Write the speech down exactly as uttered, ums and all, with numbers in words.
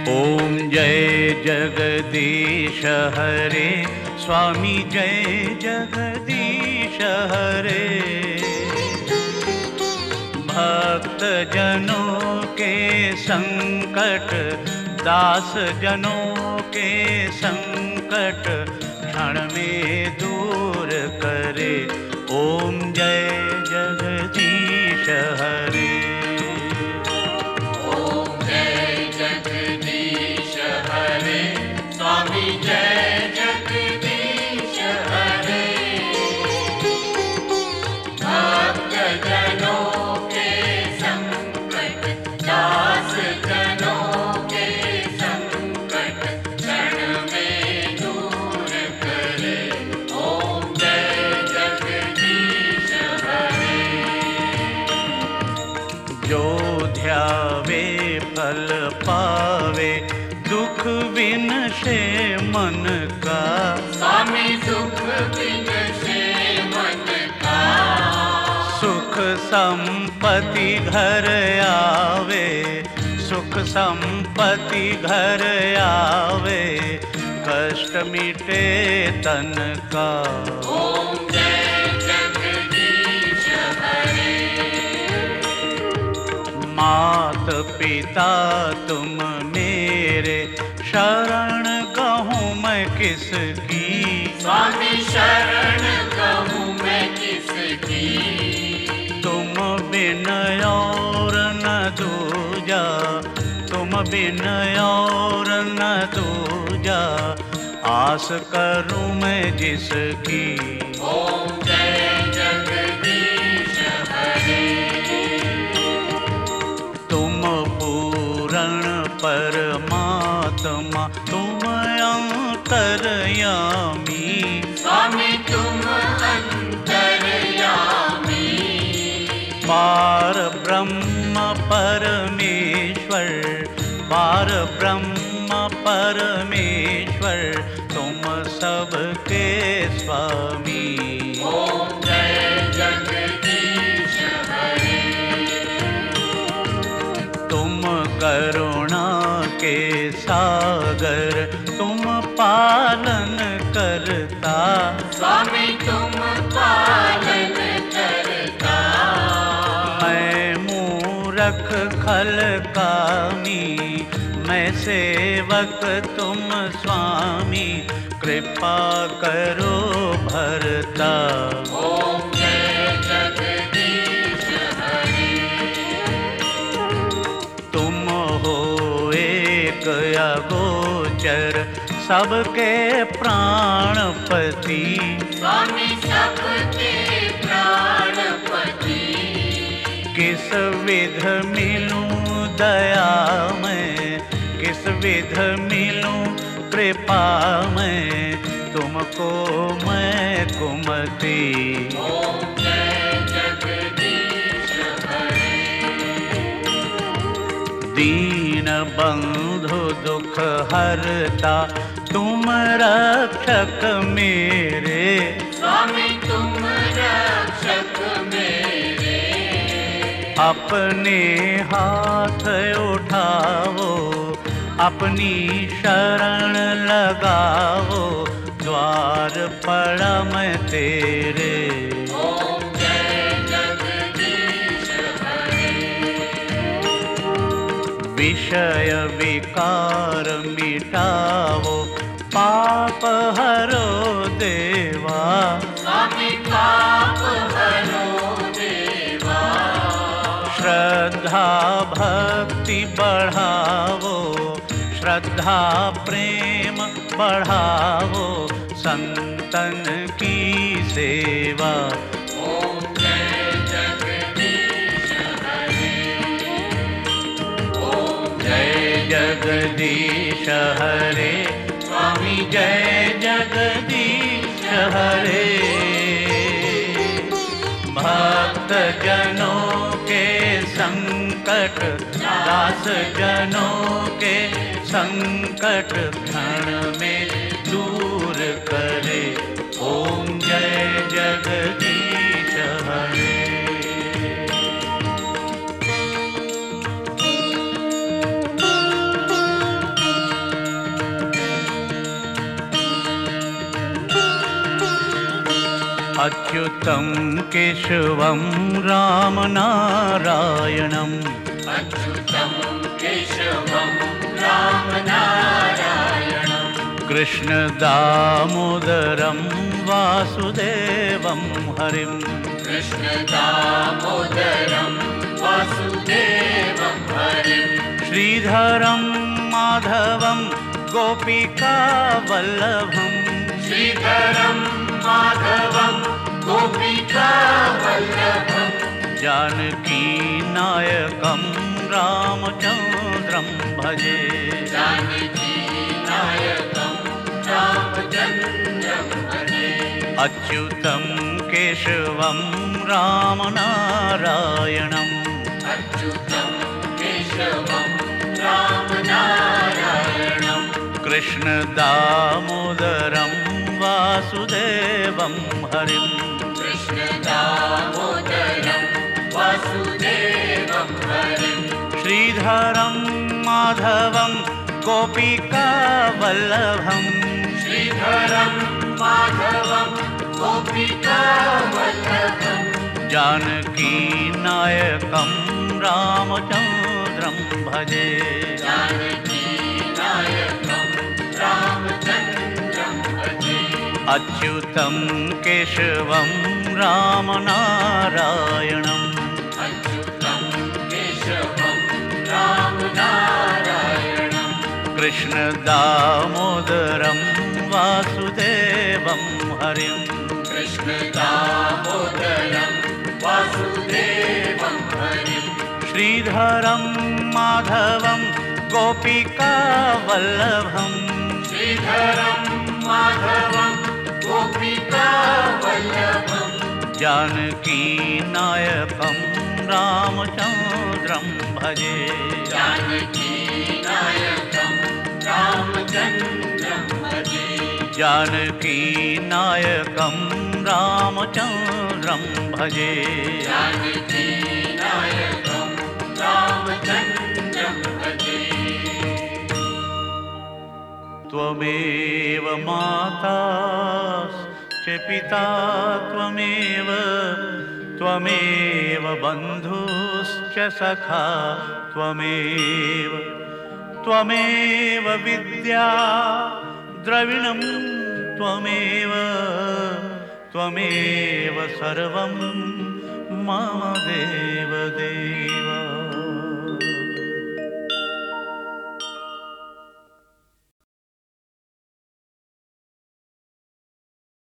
ओम जय जगदीश हरे, स्वामी जय जगदीश हरे। भक्त जनों के संकट, दास जनों के संकट क्षण में दूर करे। ओम जय जगदीश हरे। ओम जय जगदीश हरे, स्वामी जय जगदीश हरे। भक्त जनों के संकट, दास जनों के संकट क्षण में दूर करे। ओम जय जगदीश हरे। जो ध्यावे फल पावे, दुख विनशे मन का। स्वामी सुख विनशे मन का। सुख संपत्ति घर आवे, सुख संपत्ति घर आवे, कष्ट मिटे तन का। ओम जय जगदीश हरे। मात पिता तुम मेरे, शरण कहूँ मैं किसकी। स्वामी शरण कहूँ मैं किसकी। तुम बिन और न दूजा, तुम बिन और न दूजा, आस करूँ मैं जिसकी। ओम जय जगदीश हरे। तुम पूरण परमात्मा, तुम अंतर्यामी। स्वामी तुम अंतर्यामी। पार ब्रह्म परमेश्वर, पार ब्रह्म परमेश्वर, तुम सबके स्वामी। ओम जय जगदीश हरे। तुम करुणा के सागर, तुम पालन करता। स्वामी तुम पालन करता। मैं मूरख खल कामी, मैं सेवक तुम स्वामी, कृपा करो भरता। ओम जय जगदीश हरे। तुम हो एक अगोचर, सबके प्राणपति। स्वामी सबके प्राणपति। किस विध मिलूं दया में, किस विध मिलूं कृपा में, तुमको मैं कुमति। ओम जय जगदीश हरे। दीन बंधु दुख हरता, तुम रक्षक मेरे। स्वामी तुम रक्षक मेरे। अपने हाथ उठाओ, अपनी शरण लगाओ, द्वार पड़ा मैं तेरे। ओम जय जगदीश हरे। विषय विकार मिटाओ, पाप हरो देवा। स्वामी पाप हरो देवा। श्रद्धा भक्ति बढ़ावो, श्रद्धा प्रेम बढ़ावो, संतन की सेवा। ओम जय जगदीश हरे। ओम जय जगदीश हरे, स्वामी जय जगदीश हरे। भक्त जनों के संकट, दास जनों के संकट क्षण में दूर करे। ओम जय जगदीश हरे। अच्युतं केशवं रामनारायणम् अच्युतं केशवं रामनारायणं कृष्णदामोदरं वासुदेवं हरिं कृष्णदामोदरं वासुदेवं हरिं श्रीधरं माधवं गोपिकावल्लभम् श्रीधरं माधवं गोपिकावल्लभं जानकीनायकं रामचन्द्रं भजे जानकीनायकं रामचन्द्रं भजे अच्युतं केशवं रामनारायणम् अच्युतं केशवं रामनारायणं कृष्णदामोदरं वासुदेवं हरिं कृष्णदामोदरं वासुदेवं हरिं श्रीधरं माधवं गोपिकावल्लभम् श्रीधरं माधवं गोपिकावल्लभं जानकीनायकं रामचन्द्रं भजे जानकीनायकं रामचन्द्रं भजे अच्युतं केशवं रामनारायणम् अच्युतं केशवं रामनारायणं कृष्णदामोदरं वासुदेवं हरिं कृष्णदामोदरं वासुदेवं हरिं श्रीधरं माधवं गोपिकावल्लभम् श्रीधरं माधवं गोपिकावल्लभं जानकीनायकं रामचन्द्रं भजे जानकीनायकं रामचन्द्रं भजे जानकीनायकं रामचन्द्रं भजे जानकीनायकं रामचन्द्रं भजे त्वमेव माता च पिता त्वमेव त्वमेव बन्धुश्च सखा त्वमेव त्वमेव विद्या द्रविणं त्वमेव त्वमेव सर्वं मम देवदेव।